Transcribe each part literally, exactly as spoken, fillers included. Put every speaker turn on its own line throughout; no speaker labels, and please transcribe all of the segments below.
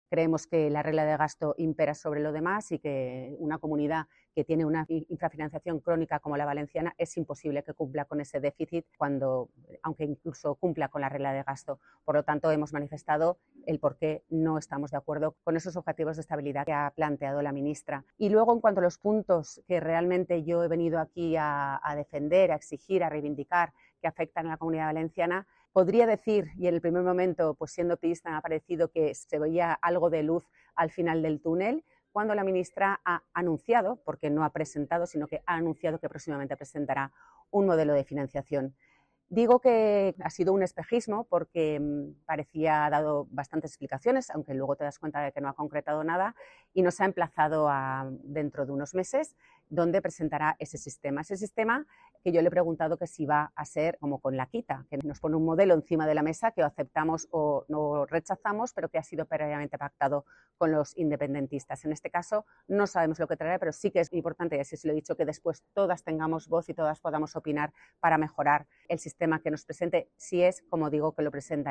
Creemos que la regla de gasto impera sobre lo demás y que una comunidad que tiene una infrafinanciación crónica como la valenciana es imposible que cumpla con ese déficit, cuando, aunque incluso cumpla con la regla de gasto. Por lo tanto, hemos manifestado el por qué no estamos de acuerdo con esos objetivos de estabilidad que ha planteado la ministra. Y luego, en cuanto a los puntos que realmente yo he venido aquí a, a defender, a exigir, a reivindicar, que afectan a la comunidad valenciana, podría decir, y en el primer momento, pues siendo optimista, me ha parecido que se veía algo de luz al final del túnel, cuando la ministra ha anunciado, porque no ha presentado, sino que ha anunciado que próximamente presentará un modelo de financiación. Digo que ha sido un espejismo porque parecía ha dado bastantes explicaciones, aunque luego te das cuenta de que no ha concretado nada, y nos ha emplazado a dentro de unos meses, donde presentará ese sistema. Ese sistema que yo le he preguntado que si va a ser como con la quita, que nos pone un modelo encima de la mesa que o aceptamos o no rechazamos, pero que ha sido previamente pactado con los independentistas. En este caso no sabemos lo que traerá, pero sí que es importante, y así se lo he dicho, que después todas tengamos voz y todas podamos opinar para mejorar el sistema que nos presente, si es, como digo, que lo presenta.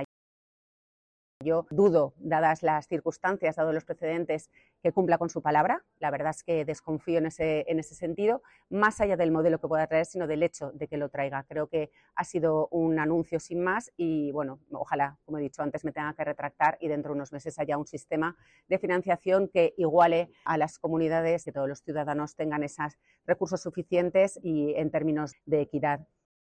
Yo dudo, dadas las circunstancias, dados los precedentes, que cumpla con su palabra. La verdad es que desconfío en ese, en ese sentido, más allá del modelo que pueda traer, sino del hecho de que lo traiga. Creo que ha sido un anuncio sin más y, bueno, ojalá, como he dicho antes, me tenga que retractar y dentro de unos meses haya un sistema de financiación que iguale a las comunidades, que todos los ciudadanos tengan esos recursos suficientes y en términos de equidad.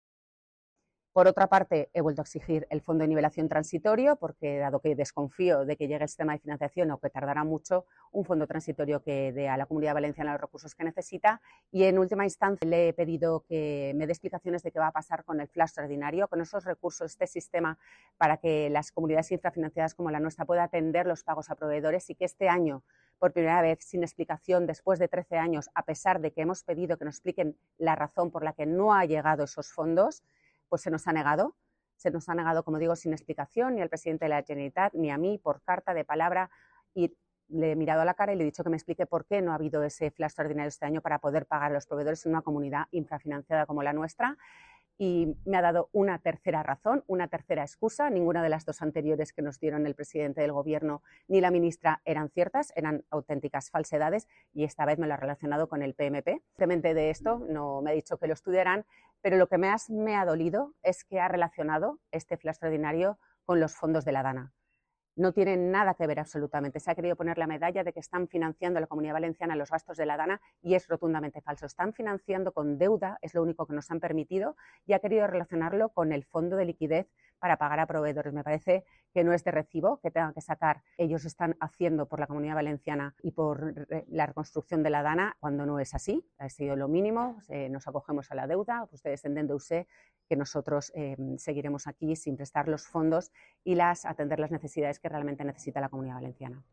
Por otra parte, he vuelto a exigir el fondo de nivelación transitorio porque, dado que desconfío de que llegue el sistema de financiación o que tardará mucho, un fondo transitorio que dé a la Comunidad Valenciana los recursos que necesita. Y, en última instancia, le he pedido que me dé explicaciones de qué va a pasar con el flash extraordinario, con esos recursos, este sistema, para que las comunidades infrafinanciadas como la nuestra puedan atender los pagos a proveedores y que este año, por primera vez, sin explicación, después de trece años, a pesar de que hemos pedido que nos expliquen la razón por la que no ha llegado esos fondos, pues se nos ha negado, se nos ha negado, como digo, sin explicación, ni al presidente de la Generalitat, ni a mí, por carta de palabra, y le he mirado a la cara y le he dicho que me explique por qué no ha habido ese flash extraordinario este año para poder pagar a los proveedores en una comunidad infrafinanciada como la nuestra. Y me ha dado una tercera razón, una tercera excusa. Ninguna de las dos anteriores que nos dieron el presidente del Gobierno ni la ministra eran ciertas, eran auténticas falsedades, y esta vez me lo ha relacionado con el P M P. Simplemente de esto no me ha dicho que lo estudiarán, pero lo que más me ha dolido es que ha relacionado este flash extraordinario con los fondos de la DANA. No tiene nada que ver absolutamente. Se ha querido poner la medalla de que están financiando a la Comunidad Valenciana los gastos de la DANA y es rotundamente falso. Están financiando con deuda, es lo único que nos han permitido, y ha querido relacionarlo con el fondo de liquidez para pagar a proveedores. Me parece que no es de recibo que tengan que sacar. Ellos están haciendo por la Comunidad Valenciana y por la reconstrucción de la DANA cuando no es así. Ha sido lo mínimo, eh, nos acogemos a la deuda, ustedes entendeuse que nosotros eh, seguiremos aquí sin prestar los fondos y las atender las necesidades que realmente necesita la Comunidad Valenciana.